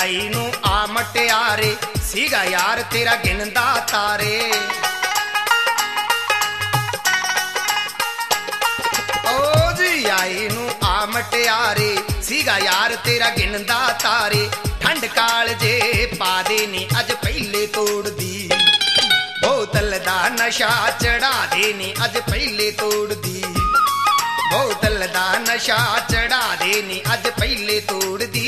ਆਈ ਨੂੰ ਆ ਮਟਿਆਰੇ ਸੀਗਾ ਯਾਰ ਤੇਰਾ ਗਿਣਦਾ ਤਾਰੇ ਓ ਜੀ ਆਈ ਨੂੰ ਆ ਮਟਿਆਰੇ ਸੀਗਾ ਯਾਰ ਤੇਰਾ ਗਿਣਦਾ ਤਾਰੇ ਠੰਡ ਕਾਲ ਜੇ ਪਾ ਦੇ ਨੀ ਅੱਜ ਪਹਿਲੇ ਤੋੜਦੀ ਬੋਤਲ ਦਾ ਨਸ਼ਾ ਚੜਾ ਦੇ ਨੀ ਅੱਜ ਪਹਿਲੇ ਤੋੜਦੀ ਬੋਤਲ ਦਾ ਨਸ਼ਾ ਚੜਾ ਦੇ ਨੀ ਅੱਜ ਪਹਿਲੇ ਤੋੜਦੀ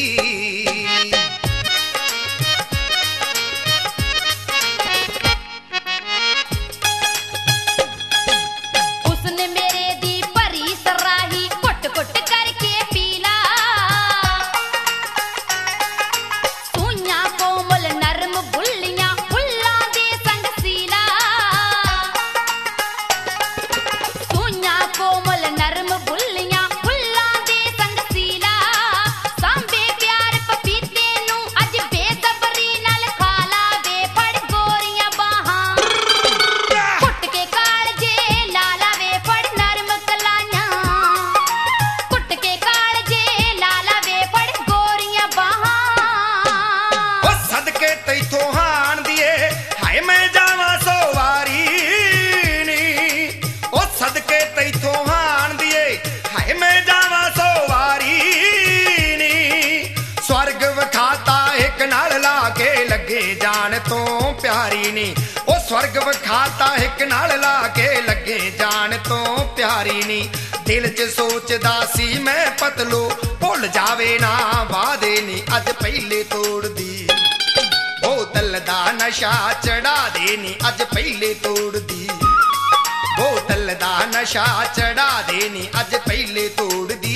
ਜਾਣ ਤੋਂ ਪਿਆਰੀ ਨੀ ਉਹ ਸਵਰਗ ਵਿਖਾਤਾ ਇੱਕ ਨਾਲ ਲਾ ਕੇ ਲੱਗੇ ਜਾਣ ਤੋਂ ਪਿਆਰੀ ਨੀ ਦਿਲ 'ਚ ਸੋਚਦਾ ਸੀ ਮੈਂ ਪਤਲੋ ਭੁੱਲ ਜਾਵੇ ਨਾ ਵਾਦੇ ਨੀ ਅੱਜ ਪਹਿਲੇ ਤੋੜਦੀ ਬੋਤਲ ਦਾ ਨਸ਼ਾ ਚੜਾ ਦੇ ਨੀ ਅੱਜ ਪਹਿਲੇ ਤੋੜਦੀ ਬੋਤਲ ਦਾ ਨਸ਼ਾ ਚੜਾ ਦੇ ਨੀ ਅੱਜ ਪਹਿਲੇ ਤੋੜਦੀ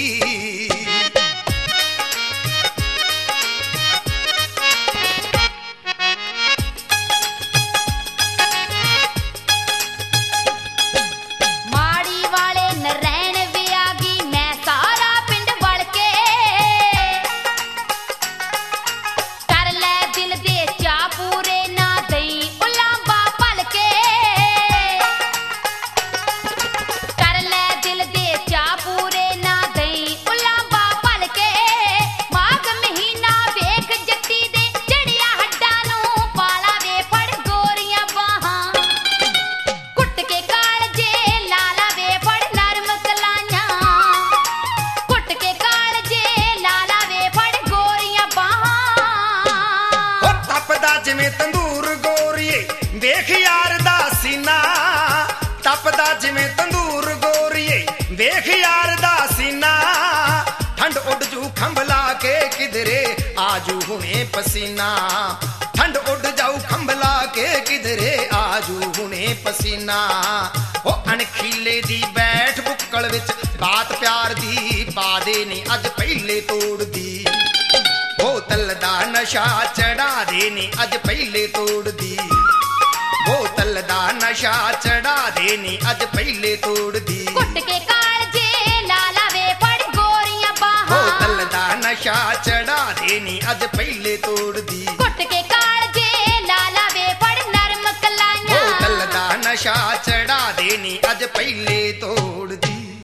ਜਿਵੇਂ ਤੰਦੂਰ ਗੋਰੀਏ ਵੇਖ ਯਾਰ ਦਾ ਸੀਨਾ ਤਪਦਾ ਜਿਵੇਂ ਤੰਦੂਰ ਗੋਰੀਏ ਵੇਖ ਯਾਰ ਦਾ ਸੀਨਾ ਠੰਡ ਉੱਡ ਜੂ ਖੰਭਲਾ ਕੇ ਕਿਧਰੇ ਆਜੂ ਹੁਣੇ ਪਸੀਨਾ ਠੰਡ ਉੱਡ ਜਾਊ ਖੰਭਲਾ ਕੇ ਕਿਧਰੇ ਆਜੂ ਹੁਣੇ ਪਸੀਨਾ ਉਹ ਅਣਖੀਲੇ ਦੀ ਬੈਠ ਬੁੱਕਲ ਵਿੱਚ ਬਾਤ ਪਿਆਰ ਦੀ ਪਾ ਦੇ ਨੀ ਅੱਜ ਪਹਿਲੇ ਤੋੜਦੀ ਬੋਤਲ ਦਾ ਨਸ਼ਾ ਚੜਾ ਦੇ ਨੀ ਅੱਜ ਪਹਿਲੇ ਤੋੜਦੀ ਬੋਤਲ ਦਾ ਨਸ਼ਾ ਚੜਾ ਦੇ ਨੀ ਅੱਜ ਪਹਿਲੇ ਤੋੜਦੀ ਕੁੱਟ ਕੇ ਕਾਲਜੇ ਲਾ ਲਾਵੇ ਫੜ ਗੋਰੀਆਂ ਬਾਹਾਂ ਬੋਤਲ ਦਾ ਨਸ਼ਾ ਚੜਾ ਦੇ ਨੀ ਅੱਜ ਪਹਿਲੇ ਤੋੜਦੀ ਕੁੱਟ ਕੇ ਕਾਲਜੇ ਲਾ ਲਾਵੇ ਫੜ ਨਰਮ ਕਲਾਈਆਂ ਬੋਤਲ ਦਾ ਨਸ਼ਾ ਚੜਾ ਦੇ ਨੀ ਅੱਜ ਪਹਿਲੇ